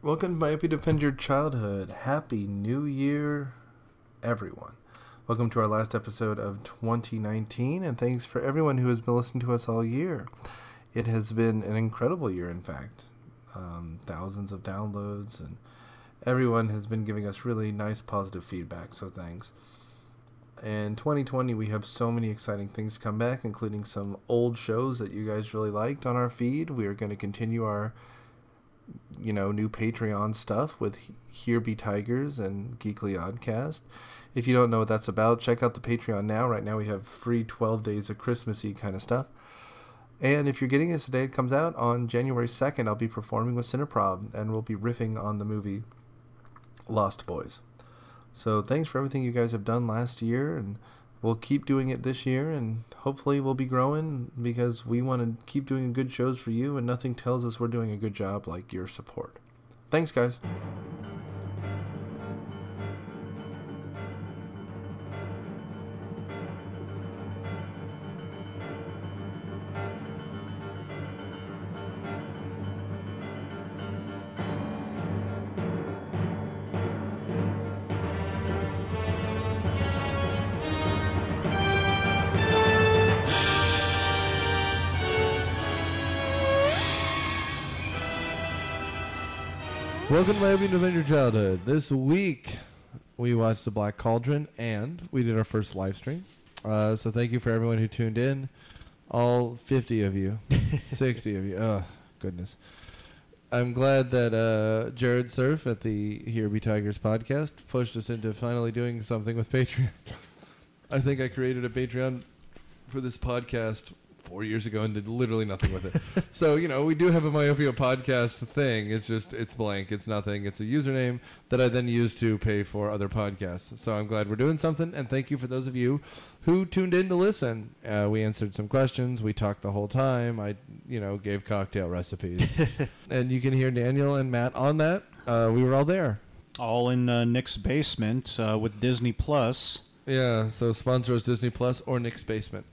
Welcome to Myopia Defend Your Childhood. Happy New Year, everyone. Welcome to our last episode of 2019, and thanks for everyone who has been listening to us all year. It has been an incredible year, in fact. Thousands of downloads, and everyone has been giving us really nice, positive feedback, so thanks. In 2020, we have so many exciting things to come back, including some old shows that you guys really liked on our feed. We are going to continue our new Patreon stuff with Here Be Tigers and Geekly Oddcast. If you don't know what that's about, check out the Patreon now. Right now we have free 12 days of Christmassy kind of stuff. And if you're getting this today, it comes out on January 2nd. I'll be performing with Cineprob, and we'll be riffing on the movie Lost Boys. So thanks for everything you guys have done last year, and we'll keep doing it this year, and hopefully we'll be growing because we want to keep doing good shows for you, and nothing tells us we're doing a good job like your support. Thanks, guys. Welcome to Myopia Defend Your Childhood. This week, we watched The Black Cauldron, and we did our first live stream. So thank you for everyone who tuned in. All 50 of you. 60 of you. Oh, goodness. I'm glad that Jared Surf at the Here Be Tigers podcast pushed us into finally doing something with Patreon. I think I created a Patreon for this podcast 4 years ago and did literally nothing with it. So, we do have a Myopia podcast thing. It's blank. It's nothing. It's a username that I then use to pay for other podcasts. So I'm glad we're doing something. And thank you for those of you who tuned in to listen. We answered some questions. We talked the whole time. I, gave cocktail recipes. And you can hear Daniel and Matt on that. We were all there. All in Nick's basement with Disney Plus. Yeah. So sponsor us Disney Plus or Nick's basement.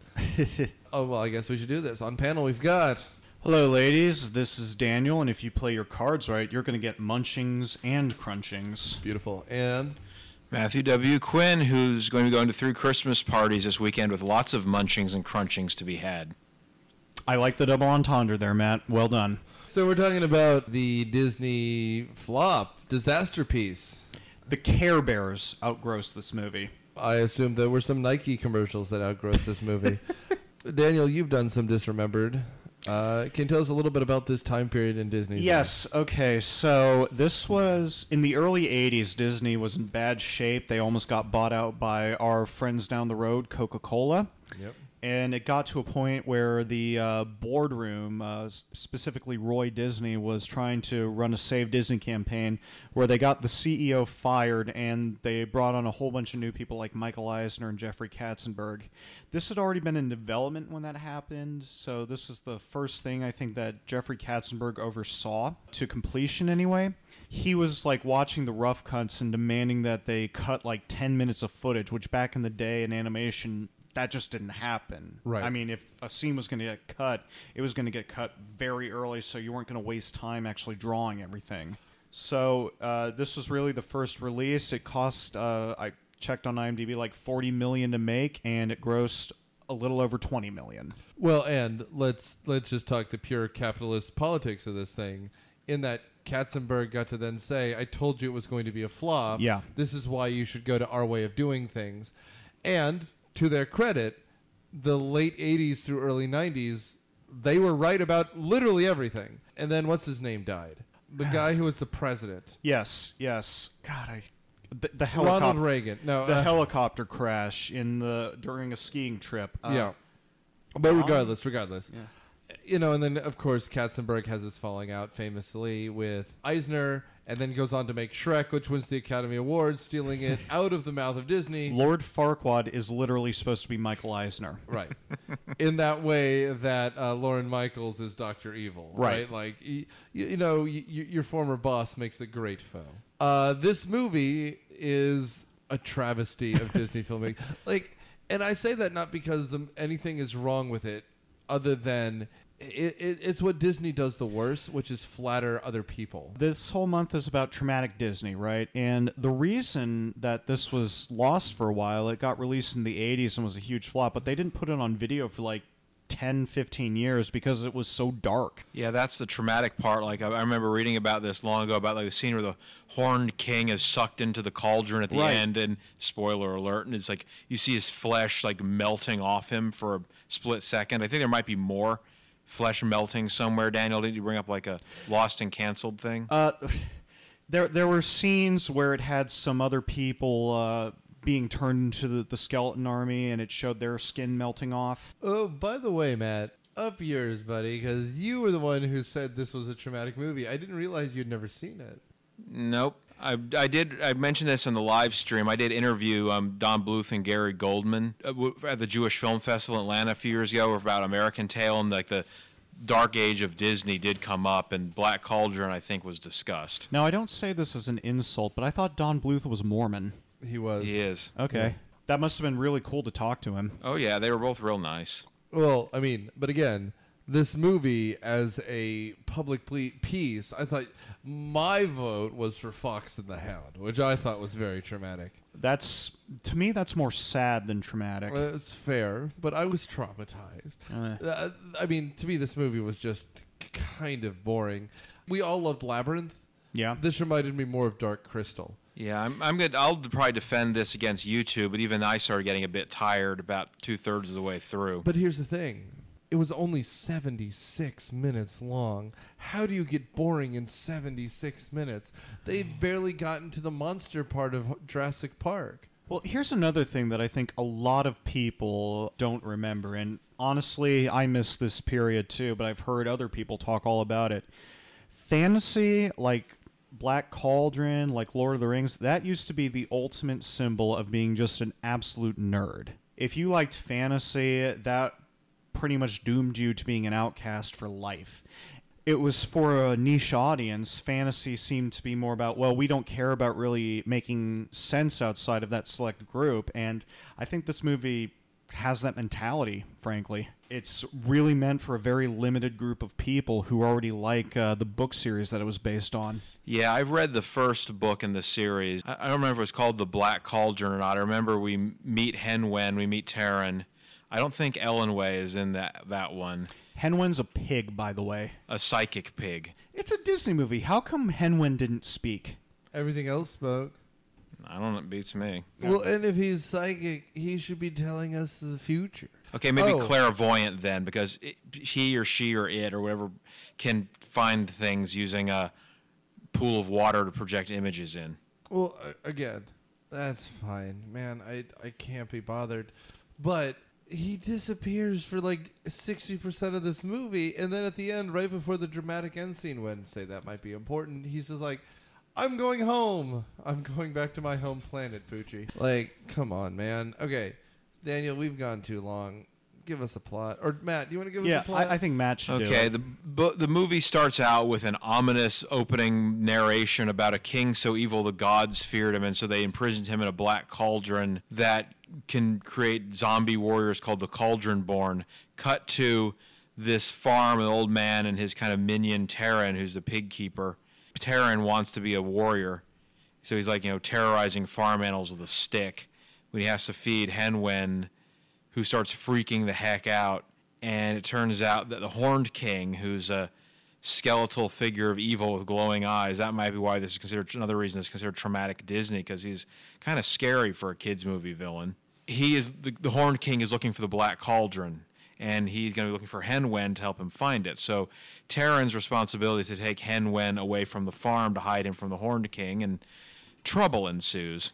Oh, well, I guess we should do this. On panel, we've got... Hello, ladies. This is Daniel, and if you play your cards right, you're going to get munchings and crunchings. Beautiful. And... Matthew W. Quinn, who's going to be going to 3 Christmas parties this weekend with lots of munchings and crunchings to be had. I like the double entendre there, Matt. Well done. So we're talking about the Disney flop, disaster piece. The Care Bears outgrossed this movie. I assume there were some Nike commercials that outgrossed this movie. Daniel, you've done some Disremembered. Can you tell us a little bit about this time period in Disney? Yes. Okay. So this was in the early 80s. Disney was in bad shape. They almost got bought out by our friends down the road, Coca-Cola. Yep. And it got to a point where the boardroom, specifically Roy Disney, was trying to run a Save Disney campaign where they got the CEO fired and they brought on a whole bunch of new people like Michael Eisner and Jeffrey Katzenberg. This had already been in development when that happened, so this was the first thing I think that Jeffrey Katzenberg oversaw, to completion anyway. He was like watching the rough cuts and demanding that they cut like 10 minutes of footage, which back in the day in animation... that just didn't happen. Right. I mean, if a scene was going to get cut, it was going to get cut very early, so you weren't going to waste time actually drawing everything. So this was really the first release. It cost, I checked on IMDb, like $40 million to make, and it grossed a little over $20 million. Well, and let's just talk the pure capitalist politics of this thing. In that Katzenberg got to then say, I told you it was going to be a flop. Yeah. This is why you should go to our way of doing things. And... to their credit, the late 80s through early 90s, they were right about literally everything. And then what's his name died? The guy who was the president. Yes. God, the helicopter. Ronald Reagan. No, the helicopter crash during a skiing trip. Yeah. But regardless. Yeah. And then, of course, Katzenberg has his falling out famously with Eisner, and then goes on to make Shrek, which wins the Academy Award, stealing it out of the mouth of Disney. Lord Farquaad is literally supposed to be Michael Eisner. Right. In that way that Lorne Michaels is Dr. Evil. Right. Like, your former boss makes a great foe. This movie is a travesty of Disney filmmaking. And I say that not because anything is wrong with it, other than it's what Disney does the worst, which is flatter other people. This whole month is about traumatic Disney, right? And the reason that this was lost for a while, it got released in the 80s and was a huge flop, but they didn't put it on video for like 10, 15 years because it was so dark. Yeah, that's the traumatic part. Like, I remember reading about this long ago, about like the scene where the Horned King is sucked into the cauldron at the end, and spoiler alert, and it's like you see his flesh like melting off him for a split second. I think there might be more flesh melting somewhere. Daniel, did you bring up like a lost and canceled thing? There were scenes where it had some other people being turned into the skeleton army, and it showed their skin melting off. Oh, by the way, Matt, up yours, buddy, because you were the one who said this was a traumatic movie. I didn't realize you'd never seen it. Nope. I mentioned this on the live stream. I did interview Don Bluth and Gary Goldman at the Jewish Film Festival in Atlanta a few years ago about American Tail, and like the dark age of Disney did come up, and Black Cauldron, I think, was discussed. Now, I don't say this as an insult, but I thought Don Bluth was Mormon. He was. He is. Okay. Yeah. That must have been really cool to talk to him. Oh, yeah. They were both real nice. Well, I mean, but again, this movie as a public piece, I thought my vote was for Fox and the Hound, which I thought was very traumatic. To me, that's more sad than traumatic. It's fair, but I was traumatized. I mean, to me, this movie was just kind of boring. We all loved Labyrinth. Yeah. This reminded me more of Dark Crystal. Yeah, I'm good. I'll probably defend this against you two, but even I started getting a bit tired about 2/3 of the way through. But here's the thing. It was only 76 minutes long. How do you get boring in 76 minutes? They barely gotten to the monster part of Jurassic Park. Well, here's another thing that I think a lot of people don't remember, and honestly, I miss this period too, but I've heard other people talk all about it. Fantasy, like Black Cauldron, like Lord of the Rings, that used to be the ultimate symbol of being just an absolute nerd. If you liked fantasy, that pretty much doomed you to being an outcast for life. It was for a niche audience. Fantasy seemed to be more about, well, we don't care about really making sense outside of that select group, and I think this movie has that mentality, frankly. It's really meant for a very limited group of people who already like the book series that it was based on. Yeah, I've read the first book in the series. I don't remember if it was called The Black Cauldron or not. I remember we meet Hen Wen, we meet Terran. I don't think Ellenway is in that one. Hen Wen's a pig, by the way. A psychic pig. It's a Disney movie. How come Hen Wen didn't speak? Everything else spoke. I don't know. It beats me. Well, and if he's psychic, he should be telling us the future. Okay, maybe clairvoyant then, because he or she or it or whatever can find things using a pool of water to project images in. Well, again, that's fine. Man, I can't be bothered. But he disappears for like 60% of this movie, and then at the end, right before the dramatic end scene, when say that might be important, he's just like, I'm going home. I'm going back to my home planet, Poochie. Like, come on, man. Okay, Daniel, we've gone too long. Give us a plot. Or, Matt, do you want to give us a plot? I think Matt should do Okay, it. the movie starts out with an ominous opening narration about a king so evil the gods feared him, and so they imprisoned him in a black cauldron that can create zombie warriors called the Cauldron-born. Cut to this farm, an old man and his kind of minion, Terran, who's the pig keeper. Terran wants to be a warrior, so he's like, terrorizing farm animals with a stick when he has to feed Hen Wen, who starts freaking the heck out. And it turns out that the Horned King, who's a skeletal figure of evil with glowing eyes, that might be why this is considered, another reason it's considered traumatic Disney, because he's kind of scary for a kids movie villain. He is the Horned King is looking for the Black Cauldron, and he's going to be looking for Hen Wen to help him find it. So Terran's responsibility is to take Hen Wen away from the farm to hide him from the Horned King, and trouble ensues.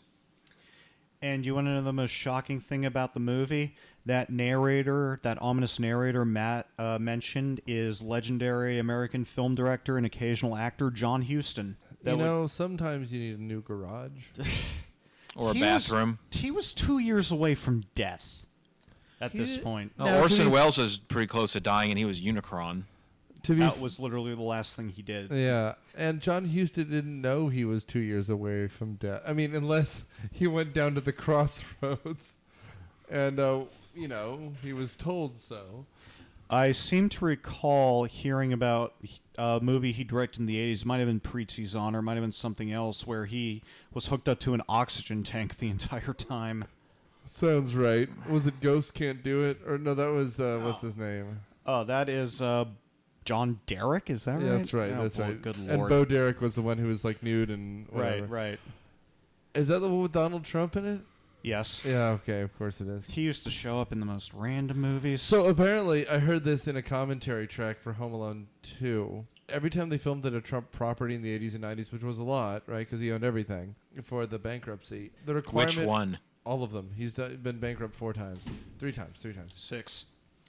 And you want to know the most shocking thing about the movie? That narrator, that ominous narrator Matt mentioned, is legendary American film director and occasional actor John Huston. Sometimes you need a new garage. Or a bathroom. He was 2 years away from death at this point. Orson Welles was pretty close to dying, and he was Unicron. That was literally the last thing he did. Yeah, and John Huston didn't know he was 2 years away from death. I mean, unless he went down to the crossroads and, he was told so. I seem to recall hearing about a movie he directed in the 80s. Might have been Preetzi's Honor, might have been something else, where he was hooked up to an oxygen tank the entire time. Sounds right. Was it Ghost Can't Do It? Or no, that was, what's his name? Oh, that is John Derek, is that right? Yeah, that's right, Oh, that's boy, right. Good Lord. And Bo Derek was the one who was like nude and whatever. Right. Is that the one with Donald Trump in it? Yes. Yeah, okay, of course it is. He used to show up in the most random movies. So apparently, I heard this in a commentary track for Home Alone 2. Every time they filmed at a Trump property in the 80s and 90s, which was a lot, right, because he owned everything before the bankruptcy. The requirement... Which one? All of them. He's been bankrupt 4 times. 3 times. 6.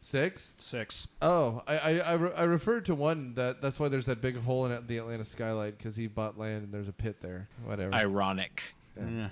6? Oh, I referred to one that's why there's that big hole in the Atlanta skylight, because he bought land and there's a pit there. Whatever. Ironic. Yeah.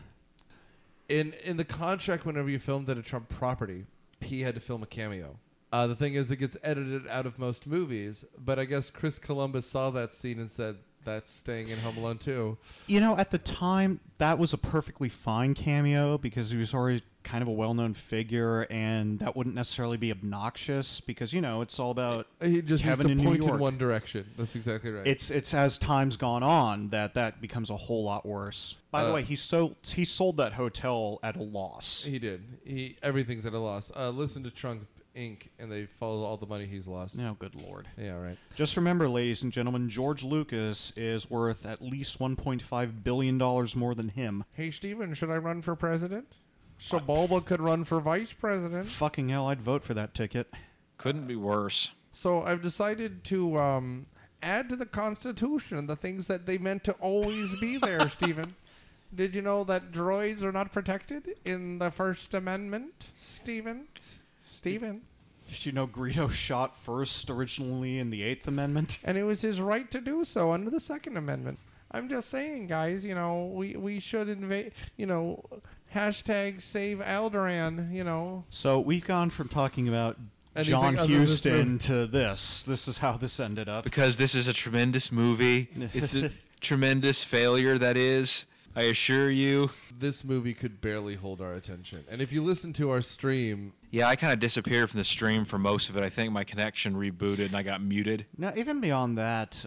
In the contract, whenever you filmed at a Trump property, he had to film a cameo. The thing is, it gets edited out of most movies, but I guess Chris Columbus saw that scene and said, that's staying in Home Alone 2. You know, at the time, that was a perfectly fine cameo because he was already kind of a well-known figure, and that wouldn't necessarily be obnoxious because, you know, it's all about He just Kevin needs in to New point in York. one direction. That's exactly right. It's as time's gone on that becomes a whole lot worse. By the way, he sold that hotel at a loss. He did. Everything's at a loss. Listen to Trump Inc., and they follow all the money he's lost. Oh, good Lord. Yeah, right. Just remember, ladies and gentlemen, George Lucas is worth at least $1.5 billion more than him. Hey, Steven, should I run for president? So Bulba could run for vice president. Fucking hell, I'd vote for that ticket. Couldn't be worse. So I've decided to add to the Constitution the things that they meant to always be there, Steven. Did you know that droids are not protected in the First Amendment, Steven? Steven. Did you know Greedo shot first originally in the 8th Amendment? And it was his right to do so under the Second Amendment. I'm just saying, guys, you know, we should invade, you know, hashtag save Alderaan, you know. So we've gone from talking about Anything John other than this Huston movie? to this. This is how this ended up. Because this is a tremendous movie. It's a tremendous failure, that is. I assure you. This movie could barely hold our attention. And if you listen to our stream... Yeah, I kind of disappeared from the stream for most of it. I think my connection rebooted and I got muted. Now, even beyond that,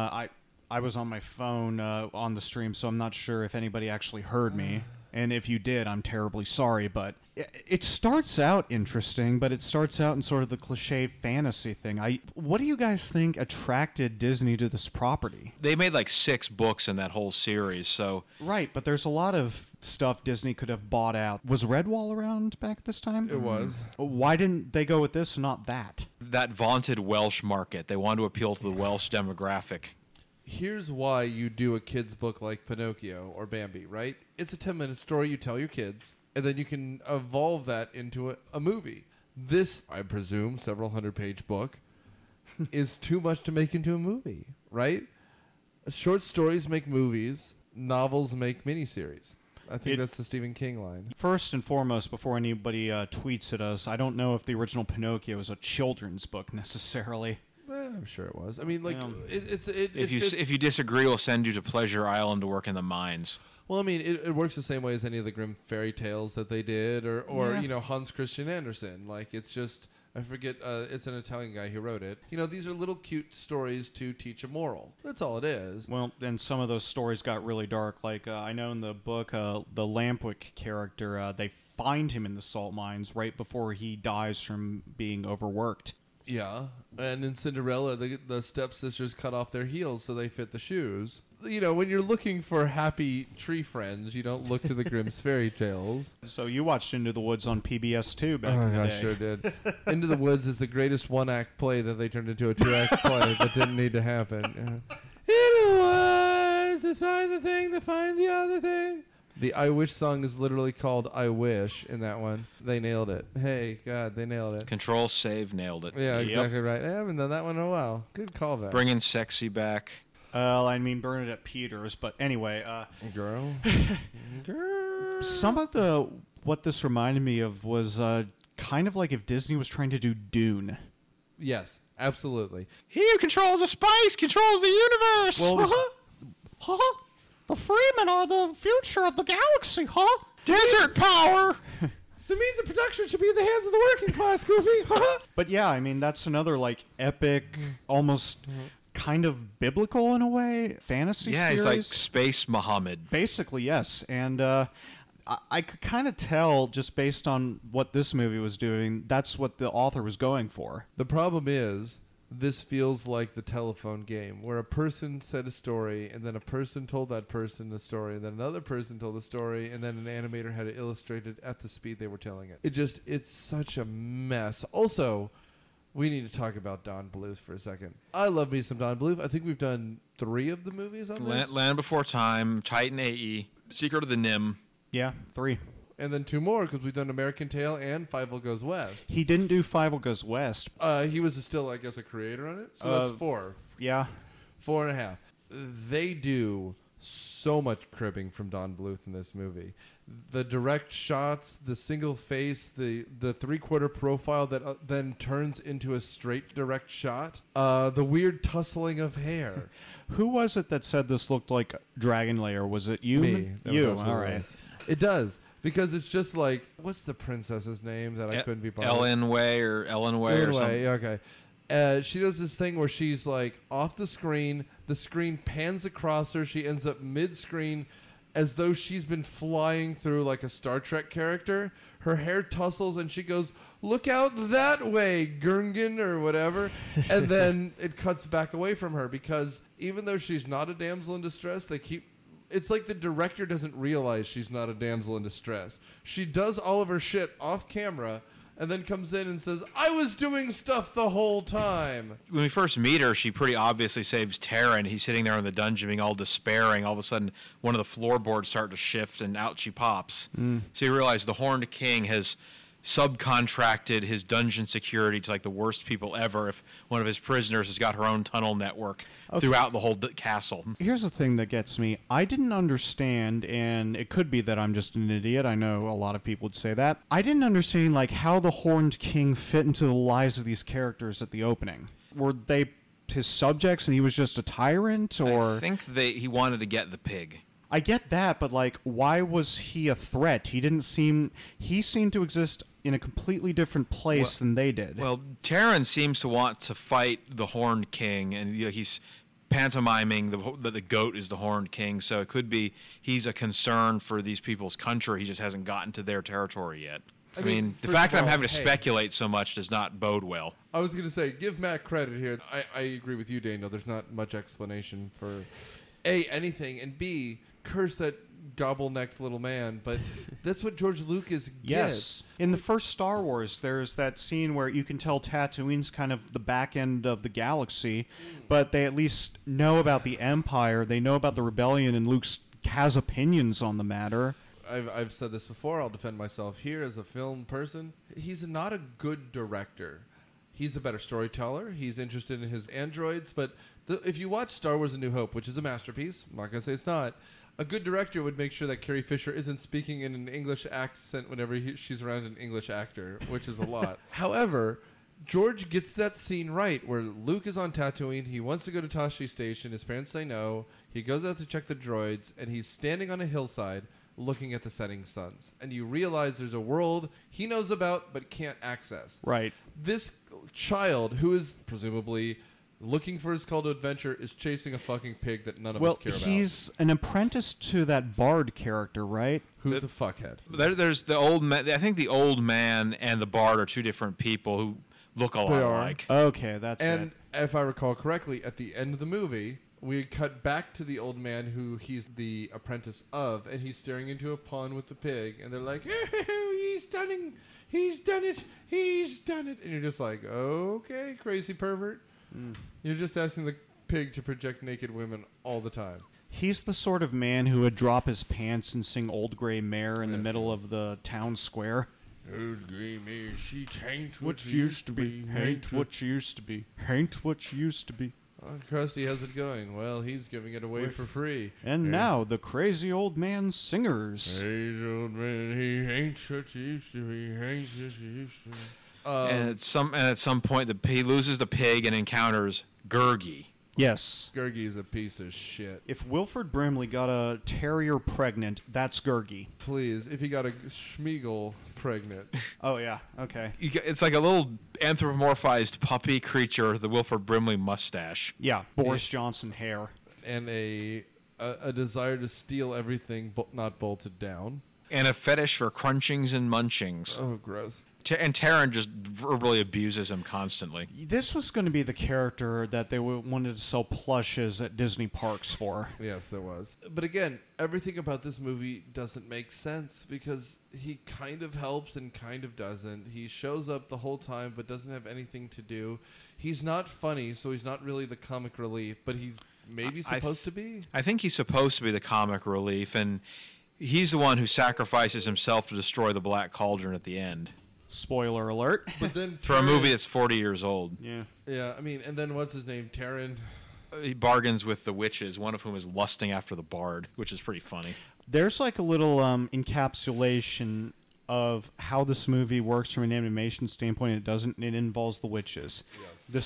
I was on my phone on the stream, so I'm not sure if anybody actually heard me. And if you did, I'm terribly sorry, but it starts out interesting, but it starts out in sort of the cliche fantasy thing. What do you guys think attracted Disney to this property? They made like 6 books in that whole series, so... Right, but there's a lot of stuff Disney could have bought out. Was Redwall around back this time? It was. Why didn't they go with this and not that? That vaunted Welsh market. They wanted to appeal to the Welsh demographic. Here's why you do a kid's book like Pinocchio or Bambi, right? It's a 10-minute story you tell your kids, and then you can evolve that into a movie. This, I presume, several hundred-page book is too much to make into a movie, right? Short stories make movies. Novels make miniseries. I think that's the Stephen King line. First and foremost, before anybody tweets at us, I don't know if the original Pinocchio is a children's book necessarily. I'm sure it was. I mean, like, If you disagree, we'll send you to Pleasure Island to work in the mines. Well, I mean, it works the same way as any of the Grimm fairy tales that they did, or you know, Hans Christian Andersen. Like, it's just, I forget, it's an Italian guy who wrote it. You know, these are little cute stories to teach a moral. That's all it is. Well, and some of those stories got really dark. Like, I know in the book, the Lampwick character, they find him in the salt mines right before he dies from being overworked. Yeah, and in Cinderella, the stepsisters cut off their heels so they fit the shoes. You know, when you're looking for happy tree friends, you don't look to the Grimm's fairy tales. So you watched Into the Woods on PBS too back in the day. I sure did. Into the Woods is the greatest one-act play that they turned into a 2-act play that didn't need to happen. Into the woods is find the thing to find the other thing. The I Wish song is literally called I Wish in that one. They nailed it. Hey, God, they nailed it. Control, save, nailed it. Yeah, exactly right. I haven't done that one in a while. Good callback. Bringing sexy back. I mean Bernadette Peters, but anyway. Girl. Girl. Some of what this reminded me of was kind of like if Disney was trying to do Dune. Yes, absolutely. He who controls the spice controls the universe. Well, the Freemen are the future of the galaxy, huh? Desert power. The means of production should be in the hands of the working class, Goofy. But yeah, I mean, that's another like epic, almost kind of biblical in a way, fantasy Yeah, series. he's like Space Muhammad. Basically, yes. And I could kind of tell just based on what this movie was doing, that's what the author was going for. The problem is, this feels like the telephone game where a person said a story and then a person told that person a story and then another person told a story and then an animator had it illustrated at the speed they were telling it. It's such a mess. Also, we need to talk about Don Bluth for a second. I love me some Don Bluth. I think we've done 3 of the movies on this. Land Before Time, Titan AE, Secret of the Nim. Yeah, 3. And then 2 more because we've done American Tail and Fievel Goes West. He didn't do Fievel Goes West. He was still, I guess, a creator on it. So that's 4. Yeah. 4.5. They do so much cribbing from Don Bluth in this movie. The direct shots, the single face, the 3/4 profile that then turns into a straight direct shot, the weird tussling of hair. Who was it that said this looked like Dragon Lair? Was it you? Me. That was You. absolutely All right. right. It does. Because it's just like, what's the princess's name that I couldn't be part of? Ellen Way or something. Yeah, okay. She does this thing where she's like off the screen pans across her, she ends up mid-screen as though she's been flying through like a Star Trek character. Her hair tussles and she goes, "Look out that way, Gurgen," or whatever. And then it cuts back away from her because even though she's not a damsel in distress, it's like the director doesn't realize she's not a damsel in distress. She does all of her shit off camera and then comes in and says, "I was doing stuff the whole time." When we first meet her, she pretty obviously saves Terran. He's sitting there in the dungeon being all despairing. All of a sudden, one of the floorboards start to shift, and out she pops. So you realize the Horned King has subcontracted his dungeon security to like the worst people ever if one of his prisoners has got her own tunnel network throughout the whole castle. Here's the thing that gets me. I didn't understand, and it could be that I'm just an idiot. I know a lot of people would say that. I didn't understand like how the Horned King fit into the lives of these characters at the opening. Were they his subjects and he was just a tyrant, or I think he wanted to get the pig. I get that, but like, why was he a threat? He seemed to exist in a completely different place than they did. Well, Terran seems to want to fight the Horned King, and he's pantomiming that the goat is the Horned King, so it could be he's a concern for these people's country. He just hasn't gotten to their territory yet. I mean the fact that I'm having to speculate so much does not bode well. I was going to say, give Matt credit here. I agree with you, Daniel. There's not much explanation for A, anything, and B, curse that gobble-necked little man, but that's what George Lucas gets. Yes. In the first Star Wars, there's that scene where you can tell Tatooine's kind of the back end of the galaxy, but they at least know about the Empire, they know about the rebellion, and Luke has opinions on the matter. I've said this before, I'll defend myself here as a film person. He's not a good director. He's a better storyteller. He's interested in his androids, but if you watch Star Wars A New Hope, which is a masterpiece, I'm not going to say it's not, a good director would make sure that Carrie Fisher isn't speaking in an English accent whenever she's around an English actor, which is a lot. However, George gets that scene right where Luke is on Tatooine. He wants to go to Tashi Station. His parents say no. He goes out to check the droids, and he's standing on a hillside looking at the setting suns. And you realize there's a world he knows about but can't access. Right. This child, who is presumably looking for his call to adventure, is chasing a fucking pig that none of us care about. Well, he's an apprentice to that Bard character, right? Who's a fuckhead. There's the old man. I think the old man and the bard are two different people who look a lot alike. Okay, that's it. And if I recall correctly, at the end of the movie, we cut back to the old man who he's the apprentice of, and he's staring into a pond with the pig, and they're like, he's stunning, he's done it, he's done it. And you're just like, okay, crazy pervert. You're just asking the pig to project naked women all the time. He's the sort of man who would drop his pants and sing Old Grey Mare in the middle of the town square. Old Grey Mare, she ain't What used to be, ain't what used to be, ain't what used to be. Oh, Krusty, how's it going? Well, he's giving it away for free. And now, the crazy old man singers. Crazy old man, he ain't what he used to be, ain't what he used to be. And at some point, he loses the pig and encounters Gurgi. Yes. Gurgi's a piece of shit. If Wilford Brimley got a terrier pregnant, that's Gurgi. Please, if he got a Schmeagle pregnant. Oh, yeah. Okay. It's like a little anthropomorphized puppy creature, the Wilford Brimley mustache. Yeah. Boris Johnson hair. And a desire to steal everything not bolted down. And a fetish for crunchings and munchings. Oh, gross. And Taron just verbally abuses him constantly. This was going to be the character that they wanted to sell plushes at Disney parks for. Yes, there was. But again, everything about this movie doesn't make sense because he kind of helps and kind of doesn't. He shows up the whole time but doesn't have anything to do. He's not funny, so he's not really the comic relief, but he's maybe supposed to be. I think he's supposed to be the comic relief, and he's the one who sacrifices himself to destroy the Black Cauldron at the end. Spoiler alert. But then For a movie that's 40 years old. Yeah. Yeah, I mean, and then what's his name? Taron. He bargains with the witches, one of whom is lusting after the bard, which is pretty funny. There's like a little encapsulation of how this movie works from an animation standpoint. It doesn't. It involves the witches. Yes. There's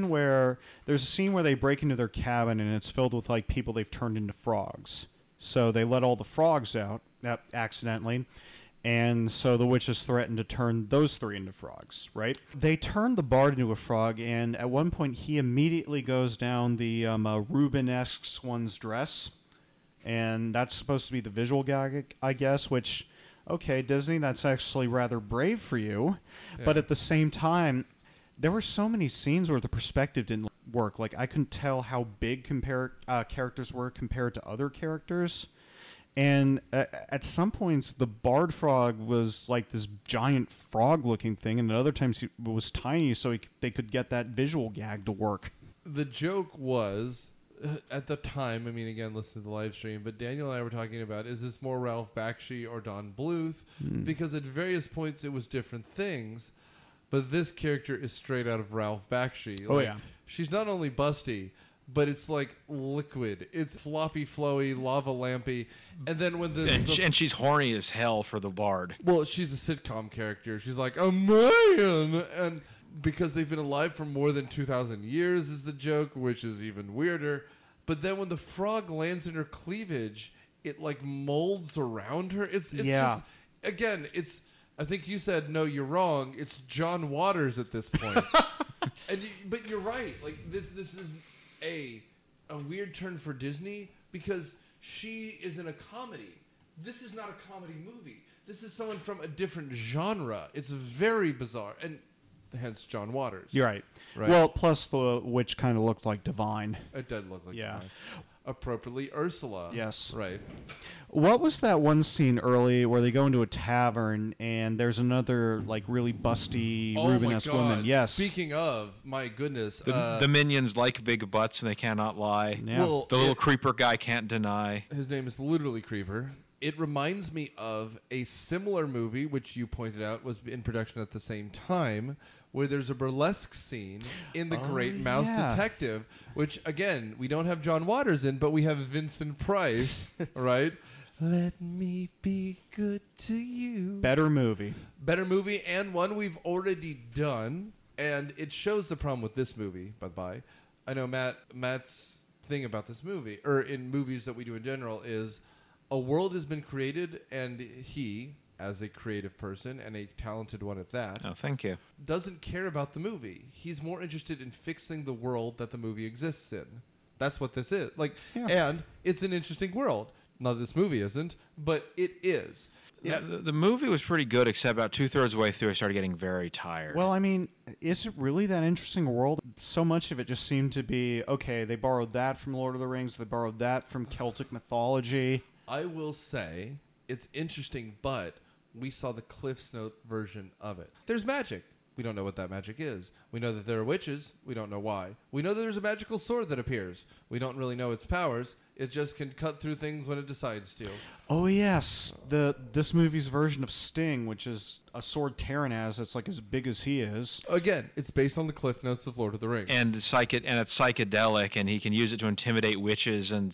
a scene where they break into their cabin and it's filled with like people they've turned into frogs. So they let all the frogs out accidentally. And so the witches threaten to turn those three into frogs, right? They turn the bard into a frog, and at one point he immediately goes down the Rubenesque swan's dress. And that's supposed to be the visual gag, I guess, which, okay, Disney, that's actually rather brave for you. Yeah. But at the same time, there were so many scenes where the perspective didn't work. Like, I couldn't tell how big characters were compared to other characters. And at some points, the bard frog was like this giant frog-looking thing, and at other times it was tiny, so they could get that visual gag to work. The joke was, at the time, I mean, again, listen to the live stream, but Daniel and I were talking about, is this more Ralph Bakshi or Don Bluth? Because at various points it was different things, but this character is straight out of Ralph Bakshi. Oh, yeah. She's not only busty, but it's like liquid. It's floppy, flowy, lava lampy. And then when and she's horny as hell for the bard. Well, she's a sitcom character. She's like, a man! And because they've been alive for more than 2,000 years is the joke, which is even weirder. But then when the frog lands in her cleavage, it like molds around her. It's just, again, it's, I think you said, no, you're wrong. It's John Waters at this point. But you're right. Like this is a weird turn for Disney because she is in a comedy. This is not a comedy movie. This is someone from a different genre. It's very bizarre, and hence John Waters. You're right. Well, plus the witch kind of looked like Divine. It did look like Divine. Appropriately Ursula. Yes. Right. What was that one scene early where they go into a tavern and there's another like really busty Rubenesque woman? Yes. Speaking of, my goodness. The minions like big butts and they cannot lie. Yeah. Well, the little creeper guy can't deny. His name is literally Creeper. It reminds me of a similar movie, which you pointed out was in production at the same time, where there's a burlesque scene in The Great Mouse Detective, which, again, we don't have John Waters in, but we have Vincent Price, right? Let me be good to you. Better movie, and one we've already done, and it shows the problem with this movie, by the by. I know Matt's thing about this movie, or in movies that we do in general, is a world has been created, and he, as a creative person and a talented one at that, oh, thank you, doesn't care about the movie. He's more interested in fixing the world that the movie exists in. That's what this is. And it's an interesting world. Not that this movie isn't, but it is. Yeah, the movie was pretty good, except about 2/3 of the way through, I started getting very tired. Well, I mean, is it really that interesting a world? So much of it just seemed to be, okay, they borrowed that from Lord of the Rings, they borrowed that from Celtic mythology. I will say it's interesting, but we saw the Cliff's Note version of it. There's magic. We don't know what that magic is. We know that there are witches. We don't know why. We know that there's a magical sword that appears. We don't really know its powers. It just can cut through things when it decides to. Oh, yes. This movie's version of Sting, which is a sword Taron has that's like as big as he is. Again, it's based on the Cliff Notes of Lord of the Rings. And it's psychedelic, and he can use it to intimidate witches and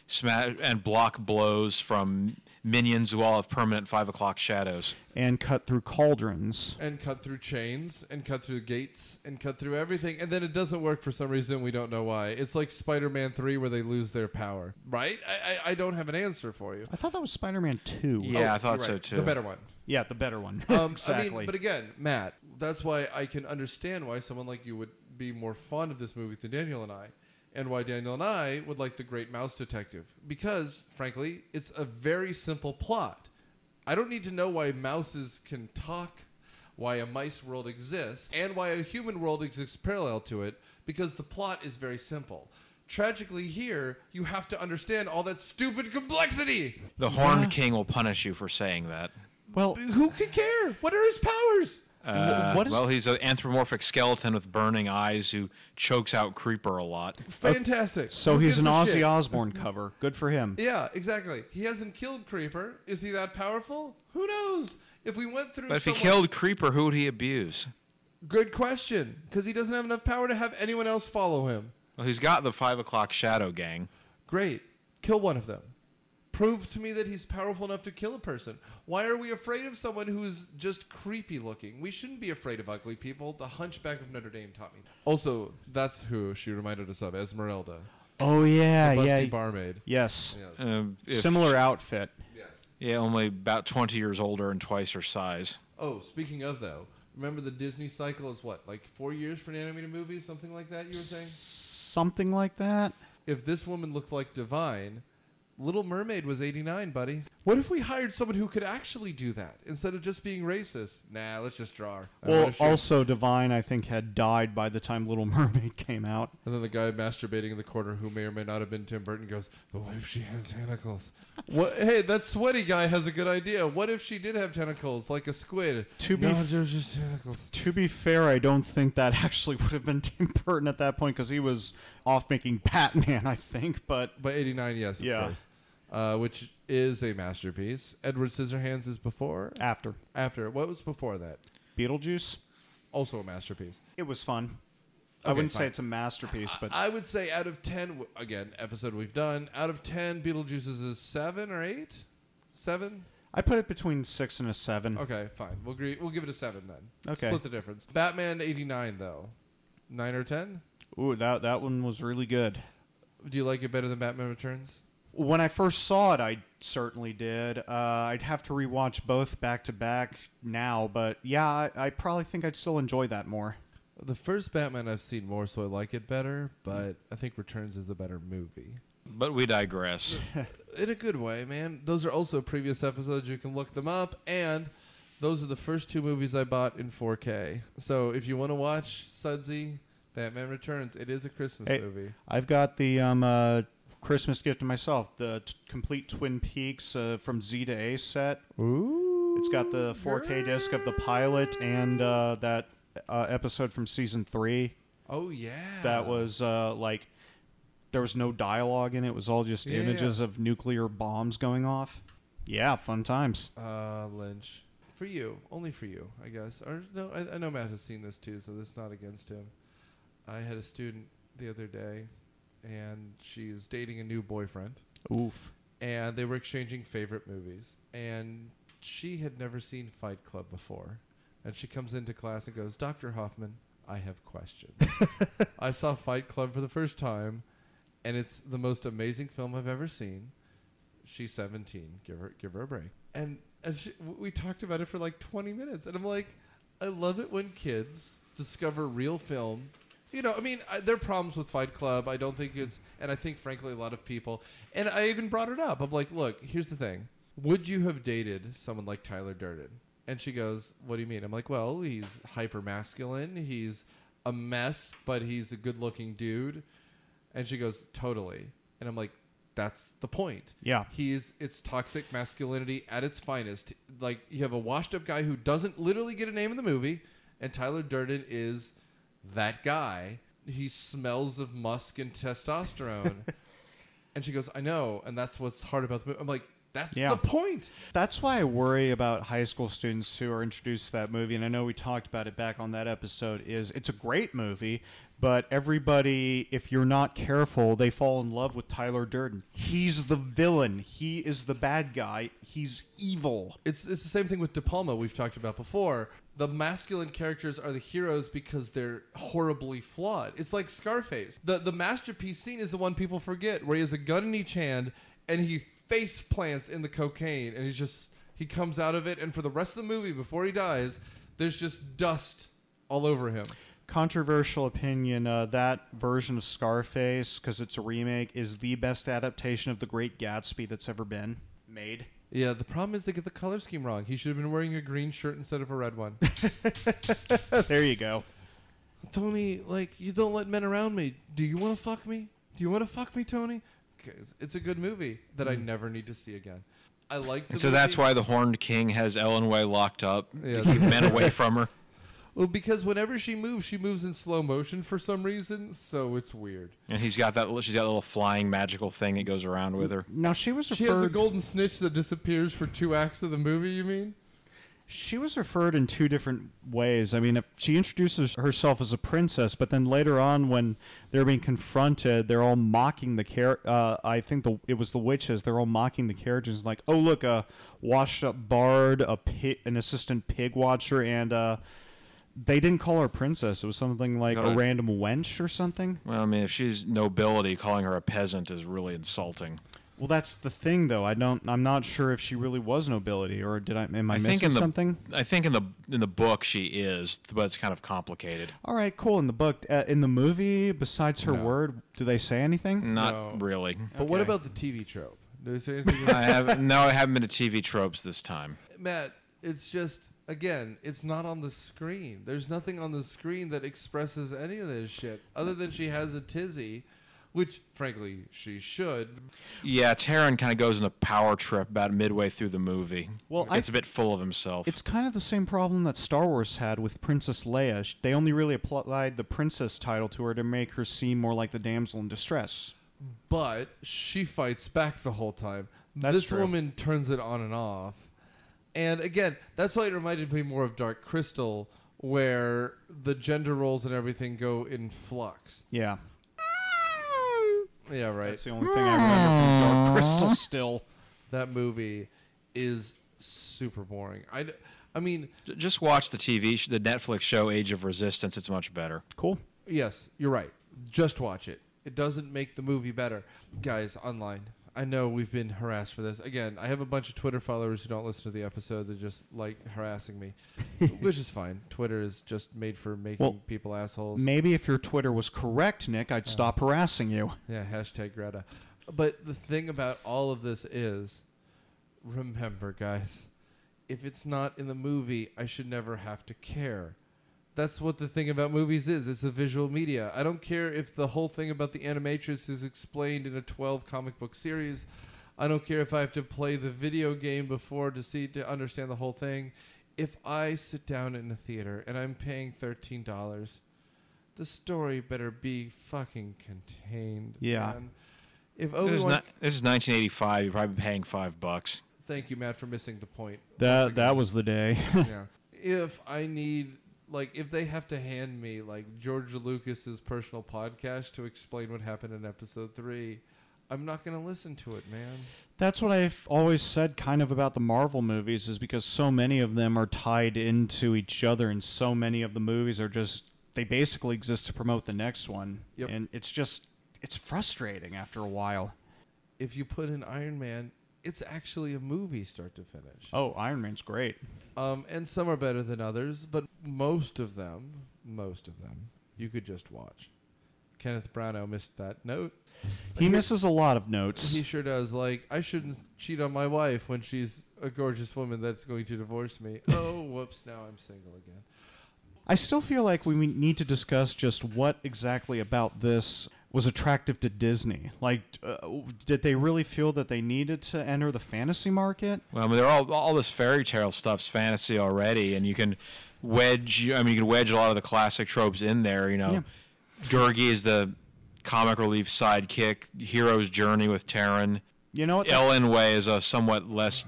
smash and block blows from minions who all have permanent 5 o'clock shadows. And cut through cauldrons. And cut through chains, and cut through gates, and cut through everything. And then it doesn't work for some reason. We don't know why. It's like Spider-Man 3 where they lose their power. Right? I don't have an answer for you. I thought that was Spider-Man 2. Yeah, I thought You're so right. too. The better one. Yeah, the better one. I Exactly. mean, but again, Matt, that's why I can understand why someone like you would be more fond of this movie than Daniel and I. And why Daniel and I would like The Great Mouse Detective. Because, frankly, it's a very simple plot. I don't need to know why mouses can talk, why a mice world exists, and why a human world exists parallel to it, because the plot is very simple. Tragically here, you have to understand all that stupid complexity. The Horned King will punish you for saying that. Well, Who could care? What are his powers? what is- Well, he's an anthropomorphic skeleton with burning eyes who chokes out Creeper a lot. Fantastic. so Who he's gives an a shit? Ozzy Osbourne cover. Good for him. Yeah, exactly. He hasn't killed Creeper. Is he that powerful? Who knows? If we went through But if he someone- killed Creeper, who would he abuse? Good question. Because he doesn't have enough power to have anyone else follow him. Well, he's got the 5 o'clock shadow gang. Great. Kill one of them. Prove to me that he's powerful enough to kill a person. Why are we afraid of someone who's just creepy looking? We shouldn't be afraid of ugly people. The Hunchback of Notre Dame taught me that. Also, that's who she reminded us of, Esmeralda. Oh yeah, The busty yeah. barmaid. Yes. Yes. Similar outfit. Yes. Yeah, only about 20 years older and twice her size. Oh, speaking of, though, remember the Disney cycle is what, like 4 years for an animated movie? Something like that, you were saying? Something like that. If this woman looked like Divine, Little Mermaid was 89, buddy. What if we hired someone who could actually do that instead of just being racist? Nah, let's just draw her. And what Well, if she- also Divine, I think, had died by the time Little Mermaid came out. And then the guy masturbating in the corner, who may or may not have been Tim Burton, goes, "But what if she has tentacles?" What? Hey, that sweaty guy has a good idea. What if she did have tentacles, like a squid? To be no, f- there's just tentacles. To be fair, I don't think that actually would have been Tim Burton at that point because he was off making Batman, I think. But By 89, yes, of Yeah. course. Which is a masterpiece. Edward Scissorhands is before? after After. What was before that? Beetlejuice, Also a masterpiece. it was fun. I Okay, wouldn't fine. say it's a masterpiece, but I would say out of 10, again, episode we've done, out of 10, Beetlejuice is a 7 or 8? 7? I put it between 6 and a 7. Okay, fine. We'll give it a 7 then. Okay. Split the difference. Batman 89, though. 9 or 10? Ooh, that one was really good. Do you like it better than Batman Returns? When I first saw it, I certainly did. I'd have to rewatch both back to back now, but yeah, I probably think I'd still enjoy that more. The first Batman I've seen more, so I like it better, but I think Returns is the better movie. But we digress. In a good way, man. Those are also previous episodes. You can look them up, and those are the first 2 movies I bought in 4K. So if you want to watch Sudsy, Batman Returns, it is a Christmas Hey, movie. I've got the Christmas gift to myself, the complete Twin Peaks from Z to A set. Ooh. It's got the 4K disc of the pilot and that episode from season 3 Oh, yeah. that was like there was no dialogue in it. It was all just Yeah, images of nuclear bombs going off. Yeah, fun times. Lynch. For you. Only for you, I guess. Or no, I know Matt has seen this too, so this is not against him. I had a student the other day, and she's dating a new boyfriend. Oof. And they were exchanging favorite movies. And she had never seen Fight Club before. And she comes into class and goes, "Dr. Hoffman, I have questions." I saw Fight Club for the first time, and it's the most amazing film I've ever seen. She's 17. Give her a break. And we talked about it for like 20 minutes. And I'm like, I love it when kids discover real film. You know, I mean, there are problems with Fight Club. I don't think it's, and I think, frankly, a lot of people, and I even brought it up. I'm like, look, here's the thing. Would you have dated someone like Tyler Durden? And she goes, what do you mean? I'm like, well, he's hyper masculine. He's a mess, but he's a good looking dude. And she goes, totally. And I'm like, that's the point. Yeah. It's toxic masculinity at its finest. Like, you have a washed up guy who doesn't literally get a name in the movie, and Tyler Durden is that guy. He smells of musk and testosterone. And she goes, I know, and that's what's hard about the movie. I'm like, That's Yeah. the point. That's why I worry about high school students who are introduced to that movie, and I know we talked about it back on that episode, is it's a great movie, but everybody, if you're not careful, they fall in love with Tyler Durden. He's the villain. He is the bad guy. He's evil. It's the same thing with De Palma we've talked about before. The masculine characters are the heroes because they're horribly flawed. It's like Scarface. The masterpiece scene is the one people forget, where he has a gun in each hand and he face plants in the cocaine, and he comes out of it, and for the rest of the movie, before he dies, there's just dust all over him. Controversial opinion, that version of Scarface, because it's a remake, is the best adaptation of The Great Gatsby that's ever been made. Yeah, the problem is they get the color scheme wrong. He should have been wearing a green shirt instead of a red one. There you go. Tony, like, you don't let men around me. Do you want to fuck me? Do you want to fuck me, Tony? 'Cause it's a good movie that I never need to see again. I like the And so movie. that's why the Horned King has Ellen Way locked up Yeah. to keep men away from her. Well, because whenever she moves in slow motion for some reason, so it's weird. And she's got a little flying magical thing that goes around with her. Now, she was She has a referred... golden snitch that disappears for 2 acts of the movie, you mean? She was referred in two different ways. I mean, if she introduces herself as a princess, but then later on when they're being confronted, they're all mocking the I think it was the witches. They're all mocking the characters, like, oh, look, a washed-up bard, an assistant pig watcher, and they didn't call her a princess. It was something like No. a random wench or something. Well, I mean, if she's nobility, calling her a peasant is really insulting. Well, that's the thing, though. I'm not sure if she really was nobility, or am I missing something? I think in the book she is, but it's kind of complicated. All right, cool. In the book, in the movie, besides her No. word, do they say anything? Not No. really. But what Okay. about the TV trope? Do they say anything? I haven't been to TV tropes this time. Matt, it's just, again, it's not on the screen. There's nothing on the screen that expresses any of this shit, other than she has a tizzy, which, frankly, she should. Yeah, Taron kind of goes on a power trip about midway through the movie. Well, Gets a bit full of himself. It's kind of the same problem that Star Wars had with Princess Leia. They only really applied the princess title to her to make her seem more like the damsel in distress. But she fights back the whole time. That's this true. woman turns it on and off. And again, that's why it reminded me more of Dark Crystal, where the gender roles and everything go in flux. Yeah. Yeah, right. That's the only thing I remember from Dark Crystal still. That movie is super boring. I mean, Just watch the the Netflix show Age of Resistance. It's much better. Cool. yes, you're right. Just watch it. It doesn't make the movie better. Guys, online, I know we've been harassed for this. Again, I have a bunch of Twitter followers who don't listen to the episode. They're just, like, harassing me, which is fine. Twitter is just made for making people assholes. Maybe if your Twitter was correct, Nick, I'd stop harassing you. Yeah, hashtag Greta. But the thing about all of this is, remember, guys, if it's not in the movie, I should never have to care. That's what the thing about movies is. It's a visual media. I don't care if the whole thing about the Animatrix is explained in a 12 comic book series. I don't care if I have to play the video game before to understand the whole thing. If I sit down in a theater and I'm paying $13, the story better be fucking contained. Yeah. Man. If This is, Obi-Wan, this is 1985. You're probably paying $5. thank you, Matt, for missing the point. Once That again. was the day. Yeah. If I need, like, if they have to hand me, like, George Lucas's personal podcast to explain what happened in episode 3, I'm not going to listen to it, man. That's what I've always said kind of about the Marvel movies, is because so many of them are tied into each other, and so many of the movies are just, they basically exist to promote the next one. Yep. And it's frustrating after a while. If you put in Iron Man, it's actually a movie start to finish. Oh, Iron Man's great. And some are better than others, but most of them, you could just watch. Kenneth Branagh missed that note. He misses a lot of notes. He sure does. Like, I shouldn't cheat on my wife when she's a gorgeous woman that's going to divorce me. Oh, whoops, now I'm single again. I still feel like we need to discuss just what exactly about this was attractive to Disney. Like, did they really feel that they needed to enter the fantasy market? Well, I mean, they're all this fairy tale stuff's fantasy already, and you can wedge a lot of the classic tropes in there. You know, Yeah. Gurgi is the comic relief sidekick, hero's journey with Taron. You know what? Ellen Way is a somewhat less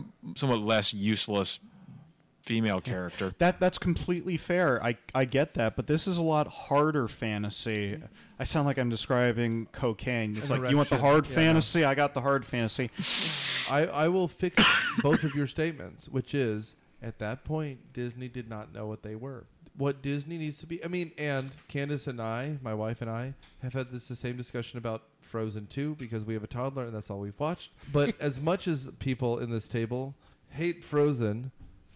useless female character. That's completely fair. I get that, but this is a lot harder fantasy. I sound like I'm describing cocaine. It's An like, you want the erection. hard Yeah, fantasy? I got the hard fantasy. I will fix both of your statements, which is, at that point, Disney did not know what they were. What Disney needs to be... I mean, and Candace and I, my wife and I, have had the same discussion about Frozen 2 because we have a toddler and that's all we've watched. But as much as people in this table hate Frozen,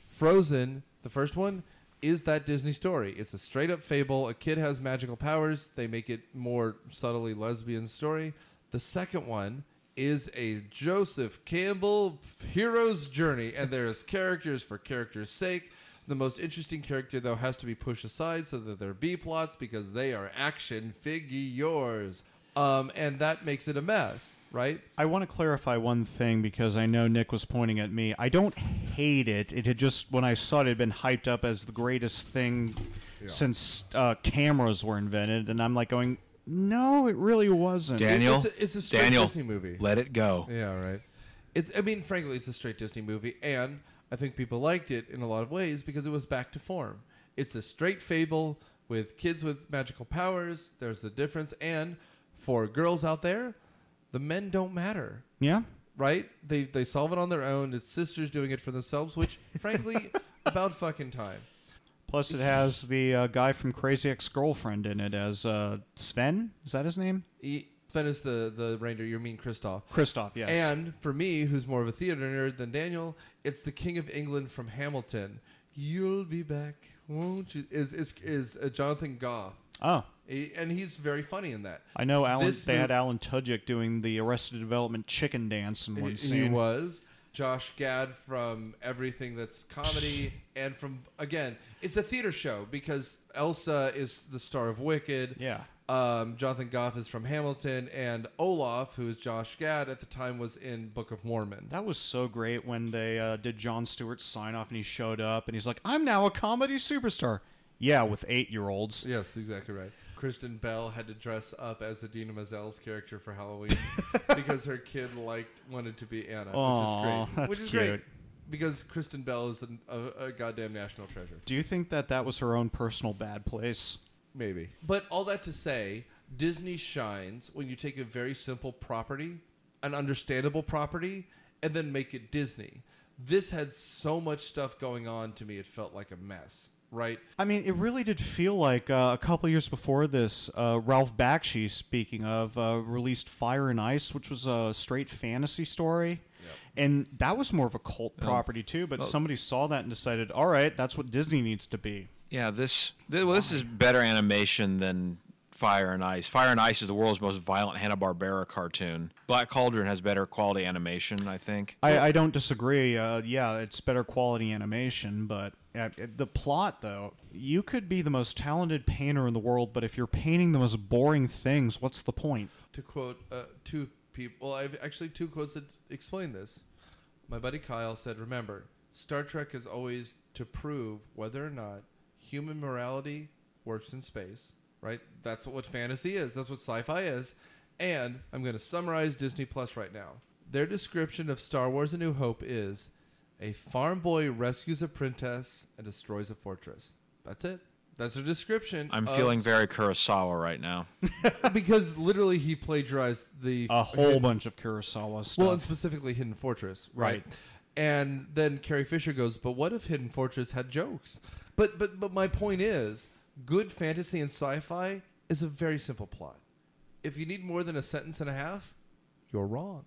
the first one, is that Disney story. It's a straight-up fable. A kid has magical powers. They make it more subtly lesbian story. The second one is a Joseph Campbell hero's journey, and there's characters for characters' sake. The most interesting character, though, has to be pushed aside so that they're B-plots because they are action figures. And that makes it a mess, right? I want to clarify one thing because I know Nick was pointing at me. I don't hate it. It had just, when I saw it, had been hyped up as the greatest thing since cameras were invented. And I'm like going, no, it really wasn't. Daniel, It's a straight Disney movie. Let it go. Yeah, right. Frankly, it's a straight Disney movie, and I think people liked it in a lot of ways because it was back to form. It's a straight fable with kids with magical powers. There's a difference, and for girls out there, the men don't matter. Yeah? Right? They solve it on their own. It's sisters doing it for themselves, which, frankly, about fucking time. Plus, it has the guy from Crazy Ex-Girlfriend in it as Sven. Is that his name? Sven is the reindeer. You mean Kristoff. Kristoff, yes. And for me, who's more of a theater nerd than Daniel, it's the King of England from Hamilton. You'll be back, won't you? Is Jonathan Goff. Oh. And he's very funny in that. I know they had Alan Tudyk doing the Arrested Development chicken dance in one scene. He was. Josh Gad from everything that's comedy, and from, again, it's a theater show because Elsa is the star of Wicked. Yeah. Jonathan Goff is from Hamilton, and Olaf, who is Josh Gad at the time, was in Book of Mormon. That was so great when they did Jon Stewart's sign-off and he showed up and he's like, I'm now a comedy superstar. Yeah, with 8-year-olds. Yes, exactly right. Kristen Bell had to dress up as Idina Menzel's character for Halloween because her kid wanted to be Anna, which is great. Great because Kristen Bell is a goddamn national treasure. Do you think that was her own personal bad place? Maybe. But all that to say, Disney shines when you take a very simple property, an understandable property, and then make it Disney. This had so much stuff going on to me, it felt like a mess. Right. I mean, it really did feel like a couple of years before this, Ralph Bakshi, speaking of, released Fire and Ice, which was a straight fantasy story. Yep. And that was more of a cult property, too. But somebody saw that and decided, all right, that's what Disney needs to be. Yeah, this is better animation than Fire and Ice. Fire and Ice is the world's most violent Hanna-Barbera cartoon. Black Cauldron has better quality animation, I think. I don't disagree. Yeah, it's better quality animation, but the plot, though, you could be the most talented painter in the world, but if you're painting the most boring things, what's the point? To quote two people, I have actually two quotes that explain this. My buddy Kyle said, remember, Star Trek is always to prove whether or not human morality works in space. Right? That's what fantasy is. That's what sci-fi is. And I'm going to summarize Disney Plus right now. Their description of Star Wars A New Hope is a farm boy rescues a princess and destroys a fortress. That's it. That's their description. I'm feeling very Kurosawa right now. Because literally he plagiarized a whole bunch of Kurosawa stuff. Well, and specifically Hidden Fortress. Right. And then Carrie Fisher goes, but what if Hidden Fortress had jokes? But my point is, good fantasy and sci-fi is a very simple plot. If you need more than a sentence and a half, you're wrong.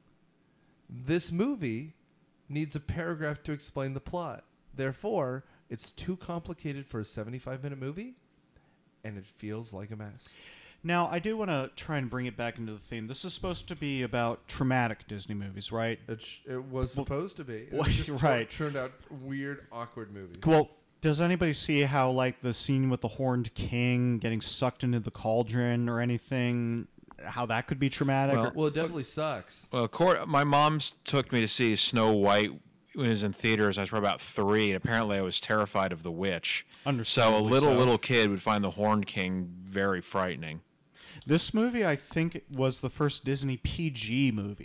This movie needs a paragraph to explain the plot. Therefore, it's too complicated for a 75-minute movie, and it feels like a mess. Now, I do want to try and bring it back into the theme. This is supposed to be about traumatic Disney movies, right? It was supposed to be. Right. Turned out weird, awkward movies. Well, does anybody see how, like, the scene with the Horned King getting sucked into the cauldron or anything, how that could be traumatic? Well, it definitely sucks. Well, my mom took me to see Snow White when it was in theaters. I was probably about 3, and apparently I was terrified of the witch. So a little kid would find the Horned King very frightening. This movie, I think, was the first Disney PG movie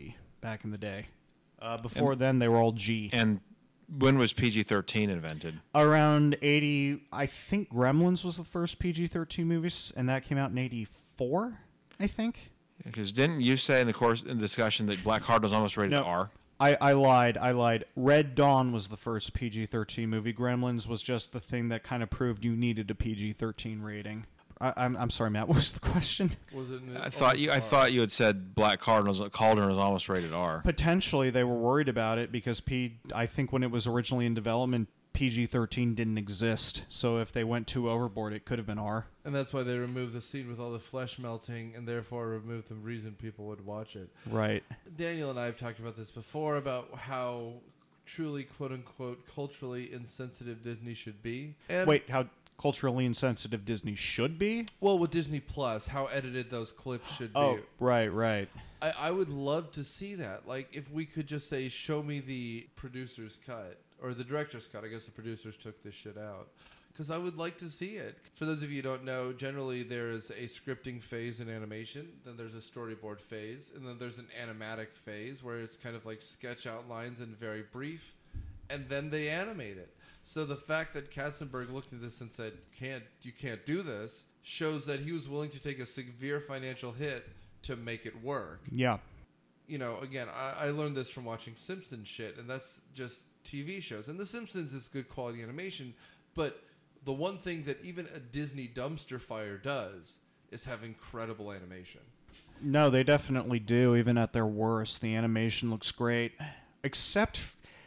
back in the day. Before then, they were all G. And when was PG-13 invented? Around 80, I think Gremlins was the first PG-13 movie, and that came out in 84, I think. Because didn't you say in the discussion that Black Heart was almost rated R? I lied. Red Dawn was the first PG-13 movie. Gremlins was just the thing that kind of proved you needed a PG-13 rating. I'm sorry, Matt. What was the question? I thought you had said Black Cauldron was almost rated R. Potentially, they were worried about it because I think when it was originally in development, PG-13 didn't exist. So if they went too overboard, it could have been R. And that's why they removed the scene with all the flesh melting, and therefore removed the reason people would watch it. Right. Daniel and I have talked about this before, about how truly, quote-unquote, culturally insensitive Disney should be. And wait, how culturally insensitive Disney should be? Well, with Disney Plus, how edited those clips should be. Oh, right. I would love to see that. Like, if we could just say, show me the producer's cut, or the director's cut. I guess the producers took this shit out. Because I would like to see it. For those of you who don't know, generally there is a scripting phase in animation, then there's a storyboard phase, and then there's an animatic phase where it's kind of like sketch outlines and very brief, and then they animate it. So the fact that Katzenberg looked at this and said, you can't do this, shows that he was willing to take a severe financial hit to make it work. Yeah. You know, again, I learned this from watching Simpsons shit, and that's just TV shows. And The Simpsons is good quality animation, but the one thing that even a Disney dumpster fire does is have incredible animation. No, they definitely do. Even at their worst, the animation looks great. Except,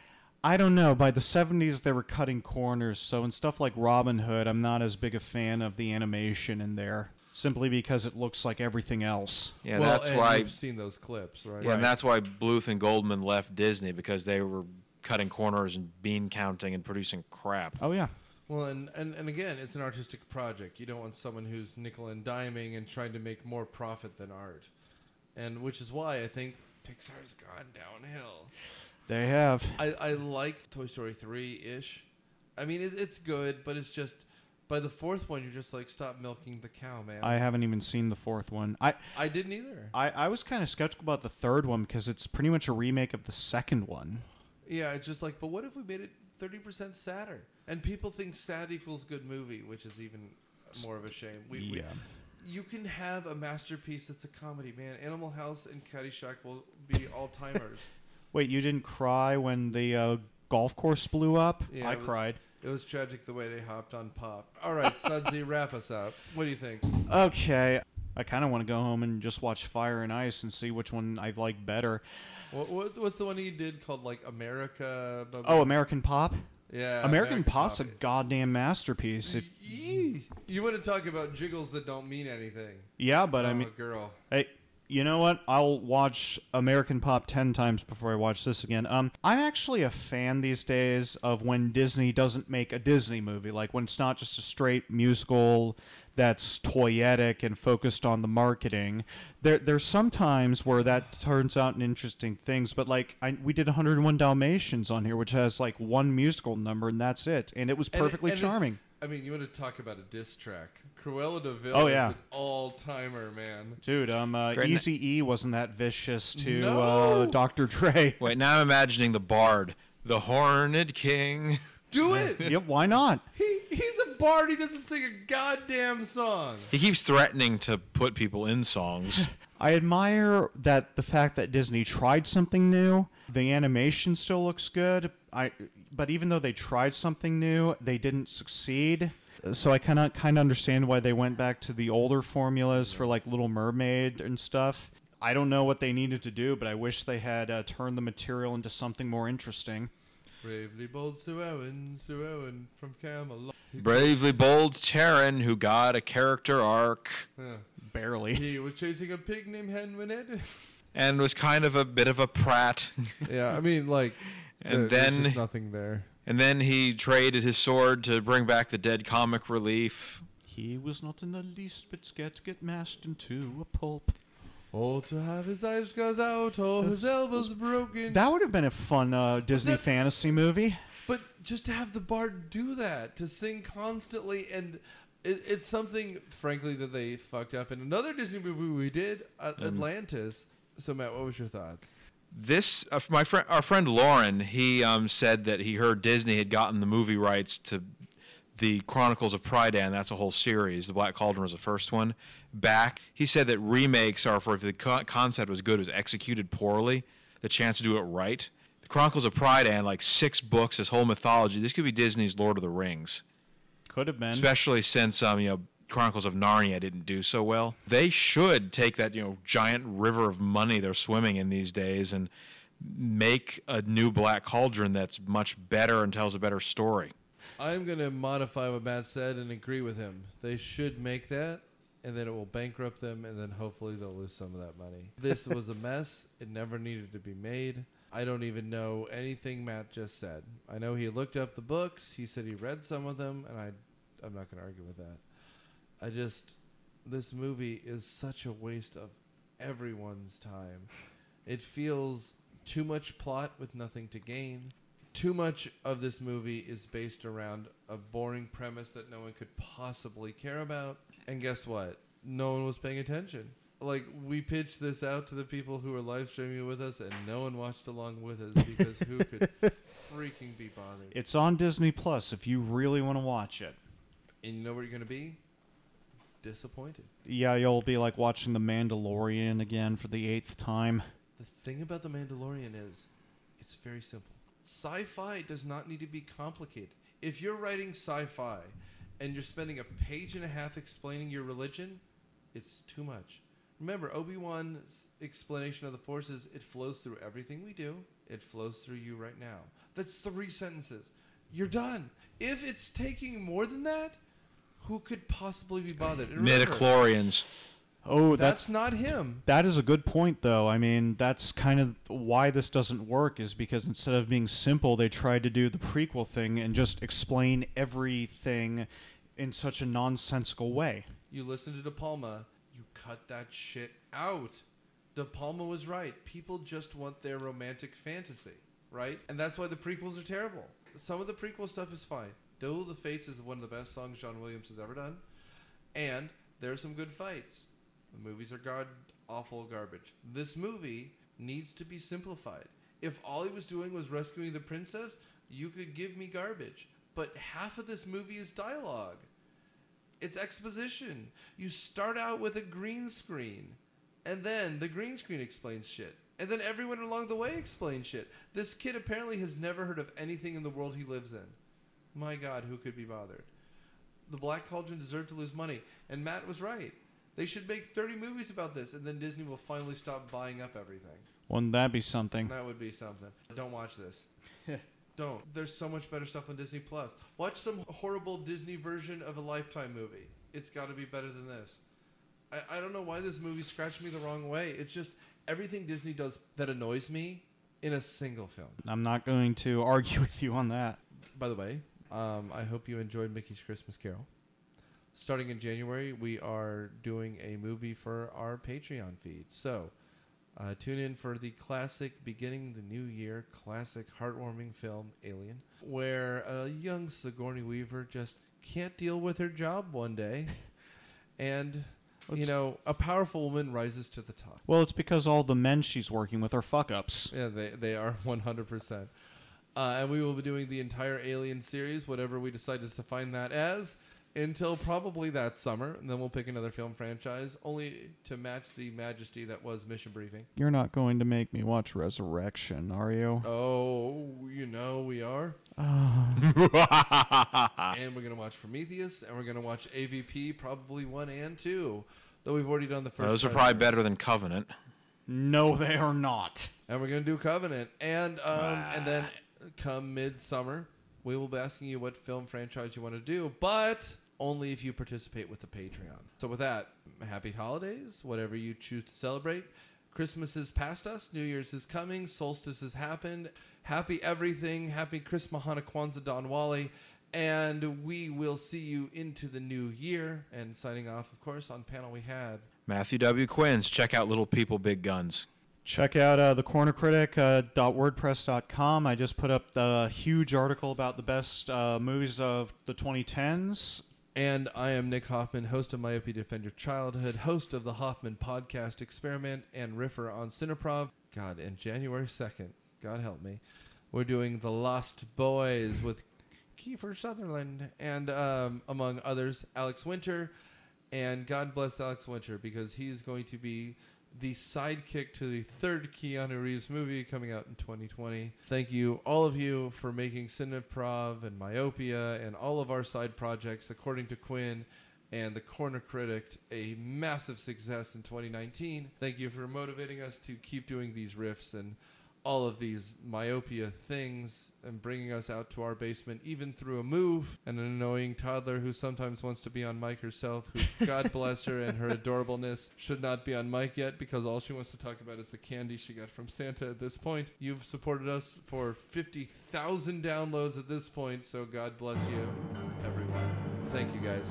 I don't know, by the 70s they were cutting corners, so in stuff like Robin Hood, I'm not as big a fan of the animation in there, simply because it looks like everything else. Yeah, well, that's why you've seen those clips, right? Yeah, and that's why Bluth and Goldman left Disney, because they were cutting corners and bean counting and producing crap. Oh, yeah. Well, and again, it's an artistic project. You don't want someone who's nickel and diming and trying to make more profit than art. And which is why I think Pixar's gone downhill. They have. I like Toy Story 3-ish. I mean, it's good, but it's just, by the fourth one, you're just like, stop milking the cow, man. I haven't even seen the fourth one. I didn't either. I was kind of skeptical about the third one because it's pretty much a remake of the second one. Yeah, it's just like, but what if we made it 30% sadder? And people think sad equals good movie, which is even more of a shame. You can have a masterpiece that's a comedy, man. Animal House and Caddyshack will be all-timers. Wait, you didn't cry when the golf course blew up? Yeah, I cried. It was tragic the way they hopped on Pop. All right, Sudsy, wrap us up. What do you think? Okay. I kind of want to go home and just watch Fire and Ice and see which one I like better. What's the one he did called, like, America? Oh, American Pop? Yeah. American Pop's a goddamn masterpiece. You want to talk about jiggles that don't mean anything. Yeah, but I mean... girl. Hey, you know what? I'll watch American Pop 10 times before I watch this again. I'm actually a fan these days of when Disney doesn't make a Disney movie. Like when it's not just a straight musical that's toyetic and focused on the marketing. There's some times where that turns out in interesting things, but like we did 101 Dalmatians on here, which has like one musical number and that's it. And it was perfectly charming. I mean, you want to talk about a diss track. Cruella de Vil is an all-timer, man. Dude, Eazy-E wasn't that vicious to No! Dr. Dre. Wait, now I'm imagining the Bard, the Horned King. Do it! Yep, why not? He's a bard. He doesn't sing a goddamn song. He keeps threatening to put people in songs. I admire that the fact that Disney tried something new. The animation still looks good. But even though they tried something new, they didn't succeed. So I kind of understand why they went back to the older formulas for like Little Mermaid and stuff. I don't know what they needed to do, but I wish they had turned the material into something more interesting. Bravely bold Sir Owen from Camelot. Bravely bold Charon, who got a character arc. Yeah. Barely. He was chasing a pig named Henwened. And was kind of a bit of a prat. Yeah, I mean, like, and there's just nothing there. And then he traded his sword to bring back the dead comic relief. He was not in the least bit scared to get mashed into a pulp. Oh, to have his eyes got out, or his elbows broken. That would have been a fun Disney fantasy movie. But just to have the bard do that, to sing constantly, and it's something, frankly, that they fucked up in another Disney movie we did, Atlantis. So, Matt, what was your thoughts? Our friend Lauren, he said that he heard Disney had gotten the movie rights to the Chronicles of Prydan. That's a whole series. The Black Cauldron was the first one. Back, he said that remakes are for if the concept was good, it was executed poorly. The chance to do it right. The Chronicles of Prydan, like 6 books, this whole mythology. This could be Disney's Lord of the Rings. Could have been, especially since Chronicles of Narnia didn't do so well. They should take that giant river of money they're swimming in these days and make a new Black Cauldron that's much better and tells a better story. I'm going to modify what Matt said and agree with him. They should make that, and then it will bankrupt them, and then hopefully they'll lose some of that money. This was a mess. It never needed to be made. I don't even know anything Matt just said. I know he looked up the books. He said he read some of them, and I'm not going to argue with that. This movie is such a waste of everyone's time. It feels too much plot with nothing to gain. Too much of this movie is based around a boring premise that no one could possibly care about. And guess what? No one was paying attention. Like, we pitched this out to the people who were live streaming with us, and no one watched along with us because who could freaking be bothered? It's on Disney Plus if you really want to watch it. And you know where you're going to be? Disappointed. Yeah, you'll be like watching The Mandalorian again for the 8th time. The thing about The Mandalorian is, it's very simple. Sci-fi does not need to be complicated. If you're writing sci-fi and you're spending a page and a half explaining your religion, it's too much. Remember, Obi-Wan's explanation of the Force is it flows through everything we do. It flows through you right now. That's 3 sentences. You're done. If it's taking more than that, who could possibly be bothered? Midichlorians. Oh, that's not him. That is a good point, though. I mean, that's kind of why this doesn't work, is because instead of being simple, they tried to do the prequel thing and just explain everything in such a nonsensical way. You listen to De Palma, you cut that shit out. De Palma was right. People just want their romantic fantasy, right? And that's why the prequels are terrible. Some of the prequel stuff is fine. Duel of the Fates is one of the best songs John Williams has ever done. And there are some good fights. The movies are god-awful garbage. This movie needs to be simplified. If all he was doing was rescuing the princess, you could give me garbage. But half of this movie is dialogue. It's exposition. You start out with a green screen, and then the green screen explains shit. And then everyone along the way explains shit. This kid apparently has never heard of anything in the world he lives in. My God, who could be bothered? The Black Cauldron deserved to lose money. And Matt was right. They should make 30 movies about this, and then Disney will finally stop buying up everything. Wouldn't that be something? That would be something. Don't watch this. Don't. There's so much better stuff on Disney Plus. Watch some horrible Disney version of a Lifetime movie. It's got to be better than this. I don't know why this movie scratched me the wrong way. It's just everything Disney does that annoys me in a single film. I'm not going to argue with you on that. By the way, I hope you enjoyed Mickey's Christmas Carol. Starting in January, we are doing a movie for our Patreon feed. So tune in for the classic, beginning the new year, classic heartwarming film, Alien, where a young Sigourney Weaver just can't deal with her job one day. And, a powerful woman rises to the top. Well, it's because all the men she's working with are fuck-ups. Yeah, they are 100%. And we will be doing the entire Alien series, whatever we decide to define that as, until probably that summer. And then we'll pick another film franchise, only to match the majesty that was Mission Briefing. You're not going to make me watch Resurrection, are you? Oh, we are. And we're going to watch Prometheus, and we're going to watch AVP, probably 1 and 2. Though we've already done the first. Those are probably better than Covenant. No, they are not. And we're going to do Covenant. And then come midsummer, we will be asking you what film franchise you want to do, but only if you participate with the Patreon. So with that, happy holidays, whatever you choose to celebrate. Christmas is past us. New Year's is coming. Solstice has happened. Happy everything. Happy Chris Mahana Kwanzaa Don Wally. And we will see you into the new year. And signing off, of course, on panel we had Matthew W. Quinns. Check out Little People, Big Guns. Check out thecornercritic.wordpress.com. I just put up the huge article about the best movies of the 2010s. And I am Nick Hoffman, host of Myopia Defend Your Childhood, host of the Hoffman Podcast Experiment, and riffer on Cineprov. God, and January 2nd, God help me, we're doing The Lost Boys with Kiefer Sutherland and, among others, Alex Winter. And God bless Alex Winter, because he's going to be the sidekick to the third Keanu Reeves movie coming out in 2020. Thank you, all of you, for making Cineprov and Myopia and all of our side projects, According to Quinn and The Corner Critic, a massive success in 2019. Thank you for motivating us to keep doing these riffs and all of these Myopia things and bringing us out to our basement, even through a move and an annoying toddler who sometimes wants to be on mic herself, who, God bless her and her adorableness, should not be on mic yet because all she wants to talk about is the candy she got from Santa at this point. You've supported us for 50,000 downloads at this point, so God bless you, everyone. Thank you, guys.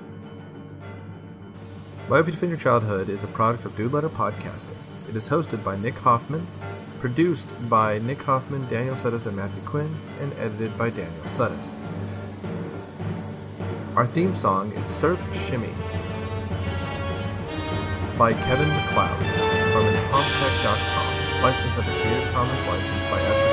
Myopia Defend Your Childhood is a product of Dude Letter Podcasting. It is hosted by Nick Hoffman, produced by Nick Hoffman, Daniel Suddas, and Matthew Quinn, and edited by Daniel Suddas. Our theme song is Surf Shimmy by Kevin MacLeod from Incompetech.com, licensed under Creative Commons license by